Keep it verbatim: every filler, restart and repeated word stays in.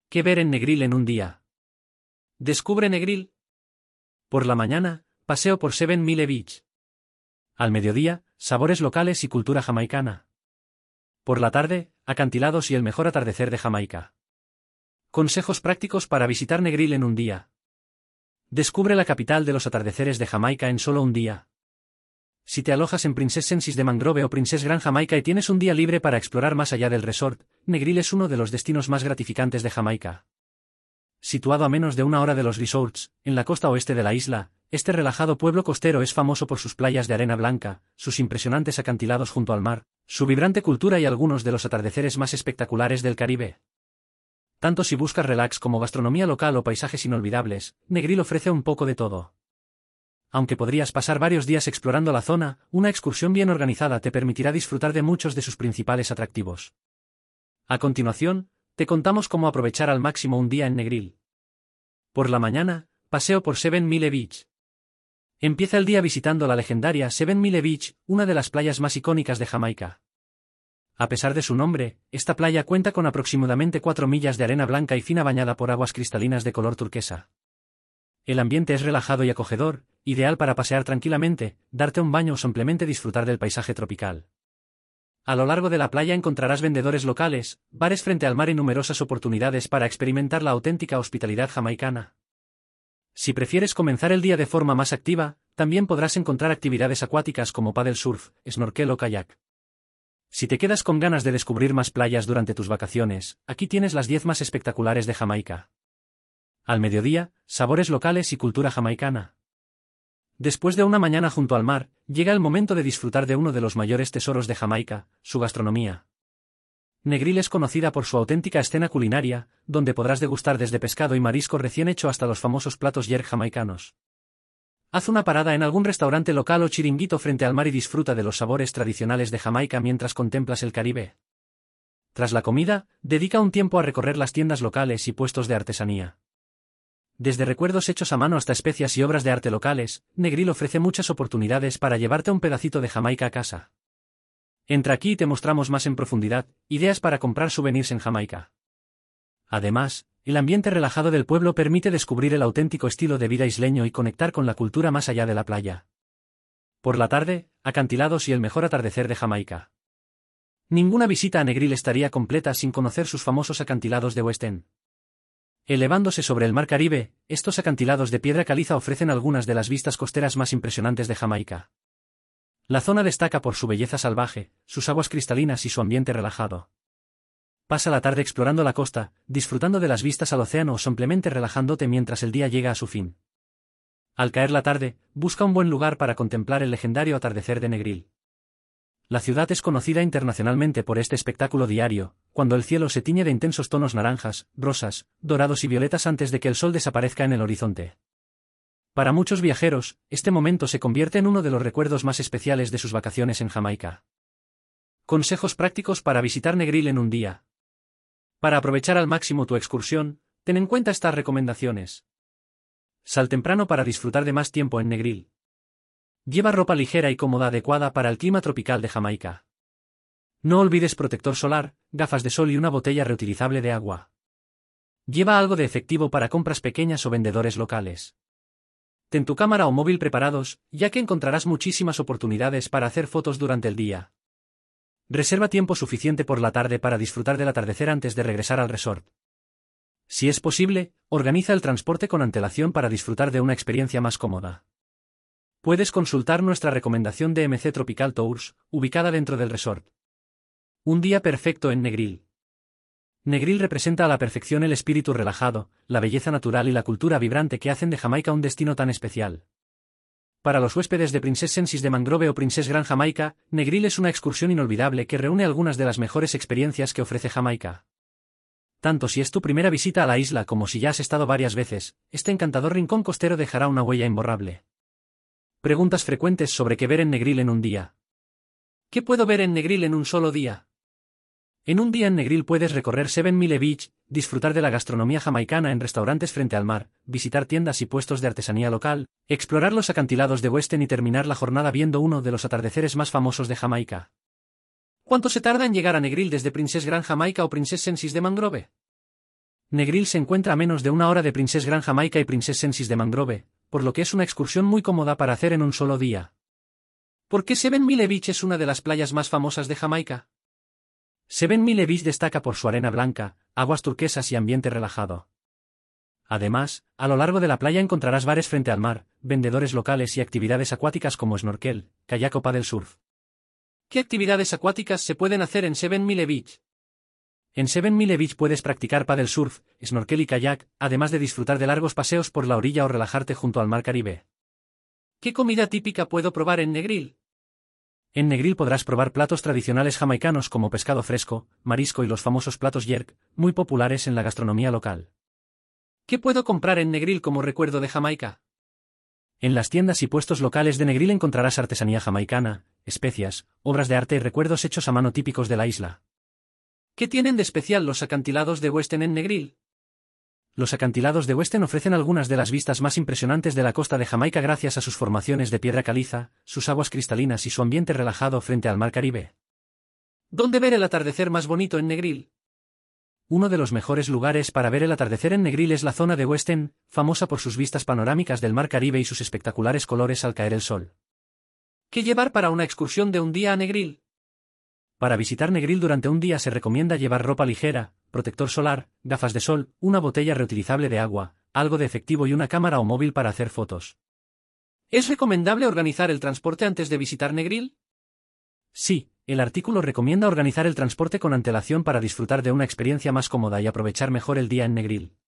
¿Qué ver en Negril en un día? Descubre Negril. Por la mañana, paseo por Seven Mile Beach. Al mediodía, sabores locales y cultura jamaicana. Por la tarde, acantilados y el mejor atardecer de Jamaica. Consejos prácticos para visitar Negril en un día. Descubre la capital de los atardeceres de Jamaica en solo un día. Si te alojas en Princess Sensis de Mangrove o Princess Grand Jamaica y tienes un día libre para explorar más allá del resort, Negril es uno de los destinos más gratificantes de Jamaica. Situado a menos de una hora de los resorts, en la costa oeste de la isla, este relajado pueblo costero es famoso por sus playas de arena blanca, sus impresionantes acantilados junto al mar, su vibrante cultura y algunos de los atardeceres más espectaculares del Caribe. Tanto si buscas relax como gastronomía local o paisajes inolvidables, Negril ofrece un poco de todo. Aunque podrías pasar varios días explorando la zona, una excursión bien organizada te permitirá disfrutar de muchos de sus principales atractivos. A continuación, te contamos cómo aprovechar al máximo un día en Negril. Por la mañana, paseo por Seven Mile Beach. Empieza el día visitando la legendaria Seven Mile Beach, una de las playas más icónicas de Jamaica. A pesar de su nombre, esta playa cuenta con aproximadamente cuatro millas de arena blanca y fina bañada por aguas cristalinas de color turquesa. El ambiente es relajado y acogedor, ideal para pasear tranquilamente, darte un baño o simplemente disfrutar del paisaje tropical. A lo largo de la playa encontrarás vendedores locales, bares frente al mar y numerosas oportunidades para experimentar la auténtica hospitalidad jamaicana. Si prefieres comenzar el día de forma más activa, también podrás encontrar actividades acuáticas como paddle surf, snorkel o kayak. Si te quedas con ganas de descubrir más playas durante tus vacaciones, aquí tienes las diez más espectaculares de Jamaica. Al mediodía, sabores locales y cultura jamaicana. Después de una mañana junto al mar, llega el momento de disfrutar de uno de los mayores tesoros de Jamaica, su gastronomía. Negril es conocida por su auténtica escena culinaria, donde podrás degustar desde pescado y marisco recién hecho hasta los famosos platos jerk jamaicanos. Haz una parada en algún restaurante local o chiringuito frente al mar y disfruta de los sabores tradicionales de Jamaica mientras contemplas el Caribe. Tras la comida, dedica un tiempo a recorrer las tiendas locales y puestos de artesanía. Desde recuerdos hechos a mano hasta especias y obras de arte locales, Negril ofrece muchas oportunidades para llevarte un pedacito de Jamaica a casa. Entra aquí y te mostramos más en profundidad, ideas para comprar souvenirs en Jamaica. Además, el ambiente relajado del pueblo permite descubrir el auténtico estilo de vida isleño y conectar con la cultura más allá de la playa. Por la tarde, acantilados y el mejor atardecer de Jamaica. Ninguna visita a Negril estaría completa sin conocer sus famosos acantilados de West End. Elevándose sobre el mar Caribe, estos acantilados de piedra caliza ofrecen algunas de las vistas costeras más impresionantes de Jamaica. La zona destaca por su belleza salvaje, sus aguas cristalinas y su ambiente relajado. Pasa la tarde explorando la costa, disfrutando de las vistas al océano o simplemente relajándote mientras el día llega a su fin. Al caer la tarde, busca un buen lugar para contemplar el legendario atardecer de Negril. La ciudad es conocida internacionalmente por este espectáculo diario, cuando el cielo se tiñe de intensos tonos naranjas, rosas, dorados y violetas antes de que el sol desaparezca en el horizonte. Para muchos viajeros, este momento se convierte en uno de los recuerdos más especiales de sus vacaciones en Jamaica. Consejos prácticos para visitar Negril en un día. Para aprovechar al máximo tu excursión, ten en cuenta estas recomendaciones. Sal temprano para disfrutar de más tiempo en Negril. Lleva ropa ligera y cómoda adecuada para el clima tropical de Jamaica. No olvides protector solar, gafas de sol y una botella reutilizable de agua. Lleva algo de efectivo para compras pequeñas o vendedores locales. Ten tu cámara o móvil preparados, ya que encontrarás muchísimas oportunidades para hacer fotos durante el día. Reserva tiempo suficiente por la tarde para disfrutar del atardecer antes de regresar al resort. Si es posible, organiza el transporte con antelación para disfrutar de una experiencia más cómoda. Puedes consultar nuestra recomendación de M C Tropical Tours, ubicada dentro del resort. Un día perfecto en Negril. Negril representa a la perfección el espíritu relajado, la belleza natural y la cultura vibrante que hacen de Jamaica un destino tan especial. Para los huéspedes de Princess Sensis de Mangrove o Princess Grand Jamaica, Negril es una excursión inolvidable que reúne algunas de las mejores experiencias que ofrece Jamaica. Tanto si es tu primera visita a la isla como si ya has estado varias veces, este encantador rincón costero dejará una huella imborrable. Preguntas frecuentes sobre qué ver en Negril en un día. ¿Qué puedo ver en Negril en un solo día? En un día en Negril puedes recorrer Seven Mile Beach, disfrutar de la gastronomía jamaicana en restaurantes frente al mar, visitar tiendas y puestos de artesanía local, explorar los acantilados de West End y terminar la jornada viendo uno de los atardeceres más famosos de Jamaica. ¿Cuánto se tarda en llegar a Negril desde Princess Grand Jamaica o Princess Sensis de Mangrove? Negril se encuentra a menos de una hora de Princess Grand Jamaica y Princess Sensis de Mangrove, por lo que es una excursión muy cómoda para hacer en un solo día. ¿Por qué Seven Mile Beach es una de las playas más famosas de Jamaica? Seven Mile Beach destaca por su arena blanca, aguas turquesas y ambiente relajado. Además, a lo largo de la playa encontrarás bares frente al mar, vendedores locales y actividades acuáticas como snorkel, kayak o paddle surf. ¿Qué actividades acuáticas se pueden hacer en Seven Mile Beach? En Seven Mile Beach puedes practicar paddle surf, snorkel y kayak, además de disfrutar de largos paseos por la orilla o relajarte junto al mar Caribe. ¿Qué comida típica puedo probar en Negril? En Negril podrás probar platos tradicionales jamaicanos como pescado fresco, marisco y los famosos platos jerk, muy populares en la gastronomía local. ¿Qué puedo comprar en Negril como recuerdo de Jamaica? En las tiendas y puestos locales de Negril encontrarás artesanía jamaicana, especias, obras de arte y recuerdos hechos a mano típicos de la isla. ¿Qué tienen de especial los acantilados de Weston en Negril? Los acantilados de Weston ofrecen algunas de las vistas más impresionantes de la costa de Jamaica gracias a sus formaciones de piedra caliza, sus aguas cristalinas y su ambiente relajado frente al mar Caribe. ¿Dónde ver el atardecer más bonito en Negril? Uno de los mejores lugares para ver el atardecer en Negril es la zona de Weston, famosa por sus vistas panorámicas del mar Caribe y sus espectaculares colores al caer el sol. ¿Qué llevar para una excursión de un día a Negril? Para visitar Negril durante un día se recomienda llevar ropa ligera, protector solar, gafas de sol, una botella reutilizable de agua, algo de efectivo y una cámara o móvil para hacer fotos. ¿Es recomendable organizar el transporte antes de visitar Negril? Sí, el artículo recomienda organizar el transporte con antelación para disfrutar de una experiencia más cómoda y aprovechar mejor el día en Negril.